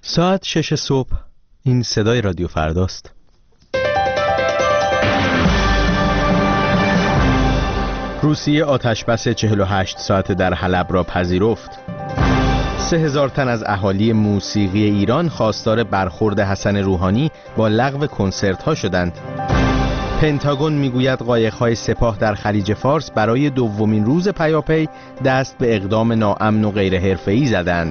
ساعت 6 صبح. این صدای رادیو فرداست. روسیه آتشبس 48 ساعته در حلب را پذیرفت. 3000 تن از اهالی موسیقی ایران خواستار برخورد حسن روحانی با لغو کنسرت‌ها شدند. پنتاگون میگوید قایق‌های سپاه در خلیج فارس برای دومین روز پیاپی دست به اقدام ناامن و غیر حرفه‌ای زدند.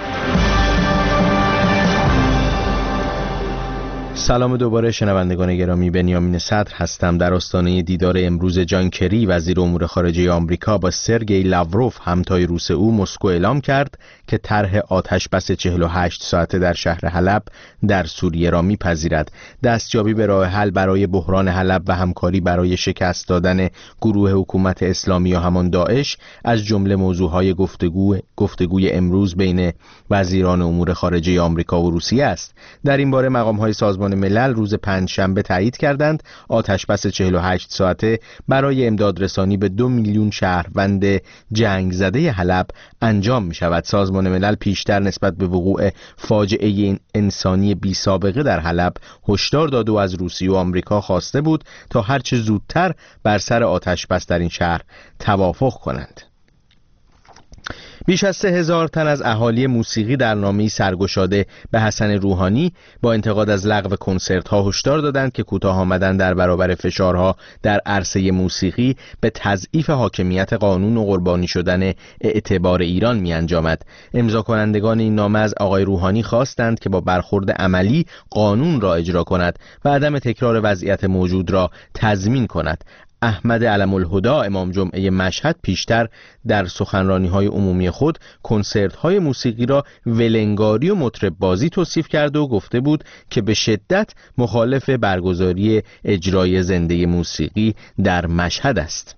سلام دوباره شنوندگان گرامی، بنیامین صدر هستم. در آستانه دیدار امروز جان کری وزیر امور خارجه آمریکا با سرگئی لاوروف همتای روس او، مسکو اعلام کرد که طرح آتشبس 48 ساعته در شهر حلب در سوریه را میپذیرد. دستیابی به راه حل برای بحران حلب و همکاری برای شکست دادن گروه حکومت اسلامی یا همان داعش از جمله موضوعهای گفتگوی امروز بین وزیران امور خارجه آمریکا و روسیه است. در این باره مقام‌های سازمان ملل روز پنجشنبه تایید کردند آتشبس 48 ساعته برای امداد رسانی به 2 میلیون شهروند جنگ زده حلب انجام می شود. سازمان ملل پیشتر نسبت به وقوع فاجعه انسانی بی سابقه در حلب هشدار داده و از روسیه و آمریکا خواسته بود تا هرچه زودتر بر سر آتشبس در این شهر توافق کنند. بیش از 3000 تن از اهالی موسیقی در نامه‌ای سرگشاده به حسن روحانی با انتقاد از لغو کنسرت‌ها هشدار دادند که کوتاه آمدن در برابر فشارها در عرصه موسیقی به تضعیف حاکمیت قانون و قربانی شدن اعتبار ایران می‌انجامد. امضا کنندگان این نامه از آقای روحانی خواستند که با برخورد عملی قانون را اجرا کند و عدم تکرار وضعیت موجود را تضمین کند. احمد علم الهدی امام جمعه مشهد پیشتر در سخنرانی‌های عمومی خود کنسرت‌های موسیقی را ولنگاری و مطرب بازی توصیف کرده و گفته بود که به شدت مخالف برگزاری اجرای زنده موسیقی در مشهد است.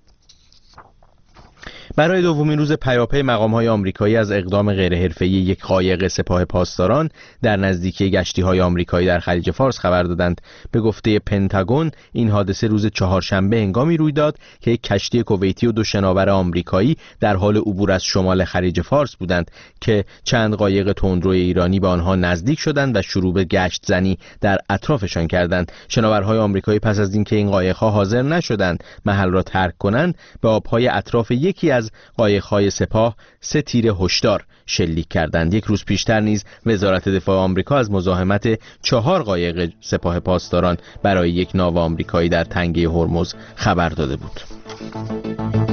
برای دومین روز پیاپی مقام‌های آمریکایی از اقدام غیرحرفه‌ای یک قایق سپاه پاسداران در نزدیکی گشتی‌های آمریکایی در خلیج فارس خبر دادند. به گفته پنتاگون این حادثه روز چهارشنبه هنگامی روی داد که یک کشتی کویتی و 2 شناور آمریکایی در حال عبور از شمال خلیج فارس بودند که چند قایق تندروی ایرانی به آنها نزدیک شدند و شروع به گشت زنی در اطرافشان کردند. شناورهای آمریکایی پس از اینکه این قایق‌ها حاضر نشدند محل را ترک کنند، به آب‌های اطراف یکی از قایق‌های سپاه 3 تیر هشدار شلیک کردند. یک روز پیشتر نیز وزارت دفاع آمریکا از مزاحمت 4 قایق سپاه پاسداران برای یک ناو آمریکایی در تنگه هرمز خبر داده بود.